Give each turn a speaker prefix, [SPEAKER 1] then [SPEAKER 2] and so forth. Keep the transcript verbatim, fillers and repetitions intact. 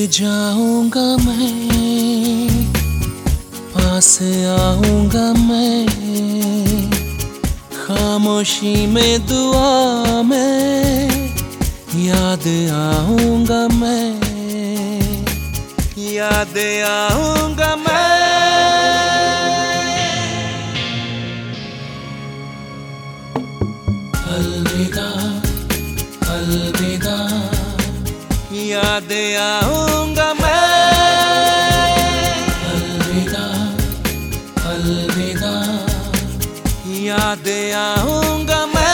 [SPEAKER 1] जाऊंगा मैं, पास आऊंगा मैं, खामोशी में दुआ में याद आऊंगा मैं, याद आऊंगा मैं। अलविदा अलविदा याद आऊंगा मैं, अलविदा अलविदा याद आऊंगा मैं।